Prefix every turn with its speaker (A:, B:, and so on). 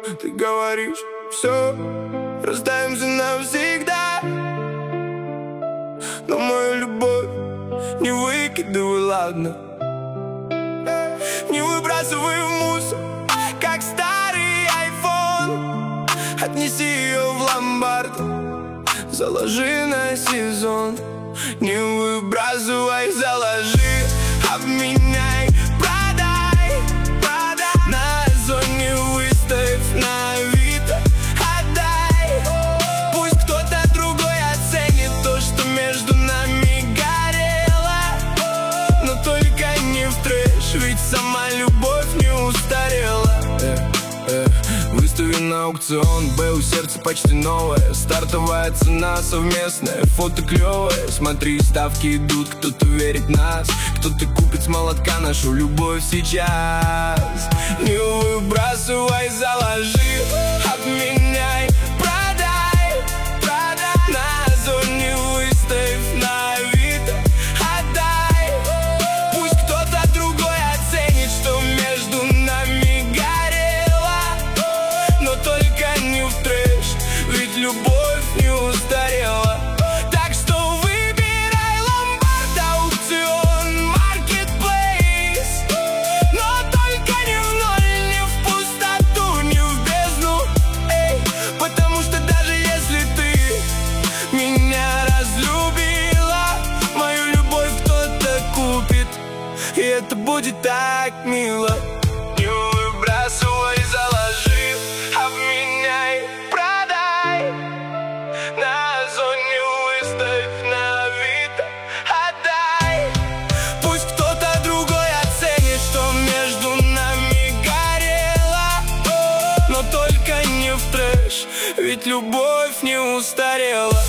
A: Ты говоришь, все, расстаемся навсегда. Но мою любовь не выкидывай, ладно? Не выбрасывай в мусор, как старый айфон. Отнеси ее в ломбард, заложи на сезон. Не выбрасывай, заложи, обменяй, продай, продай. На Озоне выставь, на Авито отдай. Пусть кто-то другой оценит то, что между нами горело, но только не в трэш, ведь сама любовь не устарела. Выстави на аукцион, у сердца почти новое. Стартовая цена совместная, фото клевое. Смотри, ставки идут, кто-то верит в нас, кто-то купит с молотка нашу любовь сейчас. Не выбрасывай, заложи, обменяй, продай, продай. На Озоне выставь, на Авито отдай. Пусть кто-то другой оценит, что между нами горело, но только не в трэш, ведь любовь не устарела. Так что выбирай ломбард, аукцион, маркетплейс, но только не в ноль, не в пустоту, не в бездну, эй. Потому что даже если ты меня разлюбила, мою любовь кто-то купит, и это будет так мило. Не выбрасывай, заложи, обменяй, продай. На Озоне выставь, на Авито отдай. Пусть кто-то другой оценит, что между нами горело, но только не в трэш, ведь любовь не устарела.